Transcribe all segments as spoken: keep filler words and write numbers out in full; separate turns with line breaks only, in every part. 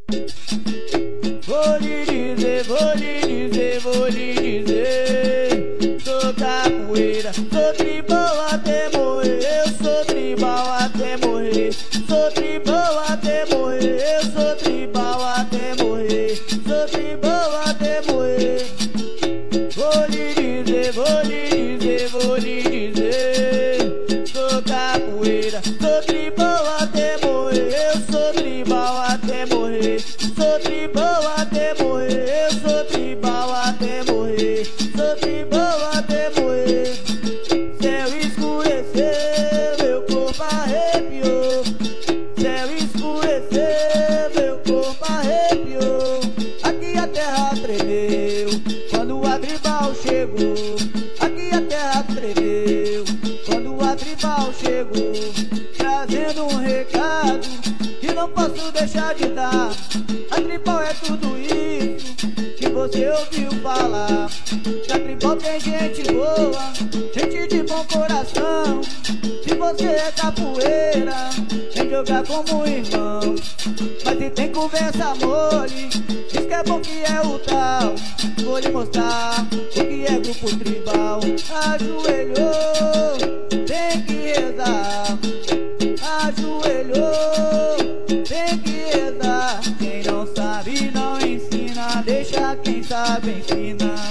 Vou lhe dizer, vou lhe dizer, vou lhe dizer. Sou capoeira, sou tribal até morrer. Eu sou tribal até morrer. Sou tribal até morrer. Eu sou tribal até morrer. Sou tribal até morrer. Vou lhe dizer, vou lhe dizer, vou lhe dizer. Sou capoeira, sou tribal até morrer. Eu sou tribal até morrer. Sou tribal até morrer. Eu sou tribal até morrer. Sou tribal até morrer. Céu escureceu, meu corpo arrepiou. Céu escureceu, meu corpo arrepiou. Aqui a terra tremeu quando o Adribal chegou. Aqui a terra tremeu quando o Adribal chegou, trazendo um recado que não posso deixar de dar. Adribal é tudo isso que você ouviu falar. Adribal tem gente boa, gente de bom coração. Se você é capoeira, vem jogar como irmão. Mas se tem conversa mole, diz que é bom que é o tal. Vou lhe mostrar o que é grupo tribal. Ajoelhou, tem que rezar. Ajoelhou, tem que rezar. Quem não sabe não ensina, deixa quem sabe ensinar.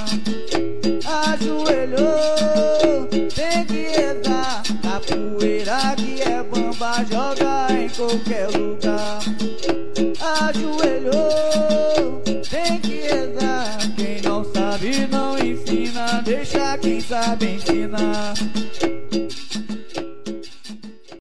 Ajoelhou, tem que rezar. Capoeira que é bamba, joga em qualquer lugar. Ajoelhou, tem que rezar. Quem não sabe não ensina, deixa quem sabe ensinar.